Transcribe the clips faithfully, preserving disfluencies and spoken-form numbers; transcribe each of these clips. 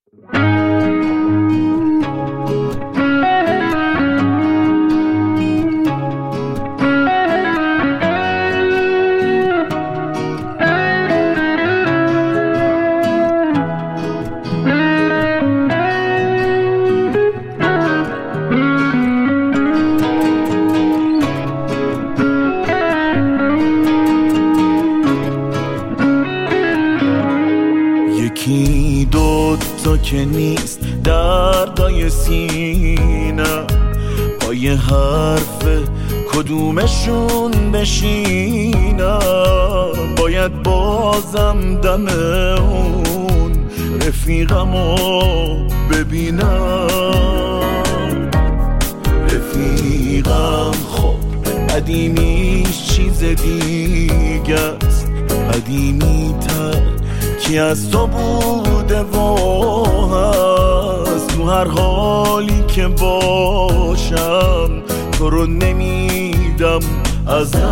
یکی دو تا که نیست دردای سینه، با یه حرف کدومشون بشینم؟ باید بازم دم اون رفیقمو ببینم. رفیقم خب قدیمیش چیز دیگه است، قدیمی تر کی از تو بوده و هست. تو هر حالی که باشم تو رو نمیدم ازم.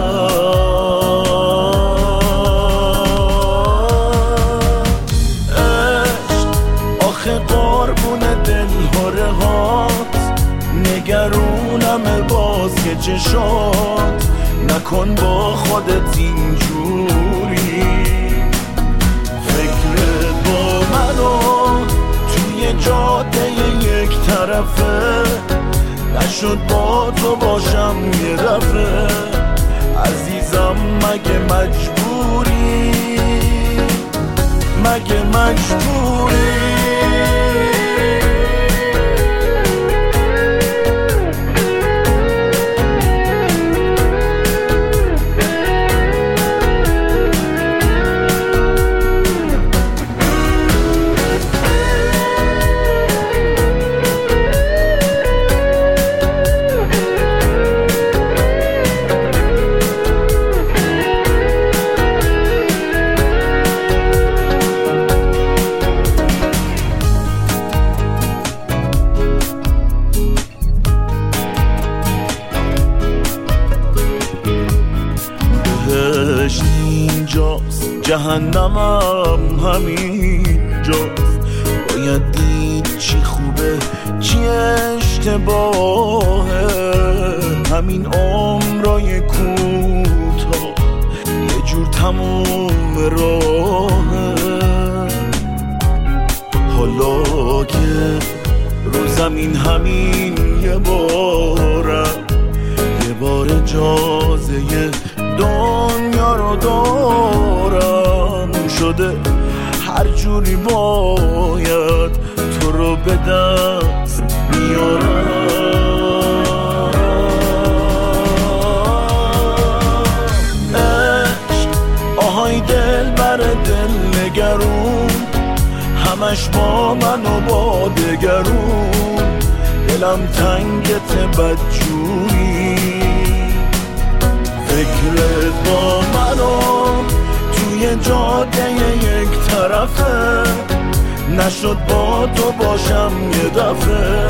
عشق آخه قربون دلهره هات، نگرونم باز که چشات. نکن با خودت اینجوری، فکرت با منو توی جاده یک طرفه. نشد با تو باشم یه دفعه، عزیزم مگه مجبوری، مگه مجبوری؟ اینجاست، جهنمم همینجاست. باید دید چی خوبه چی اشتباهه. همین عمرای کوتاه یه جور تموم راهه. حالا که رو زمین همین یه بارم، یه بار اجازه دنیا رو دارم شده، هر جوری باید تو رو به دست میارم. عشق آهای دل بر دل نگرون، همش با من و با دگرون. دلم تنگت بدجوری، فکرت با منو توی جاده یک طرفه. نشد با تو باشم یه دفعه،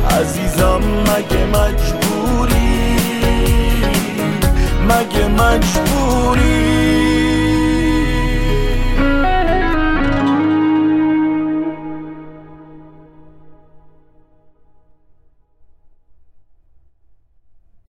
عزیزم مگه مجبوری، مگه مجبوری؟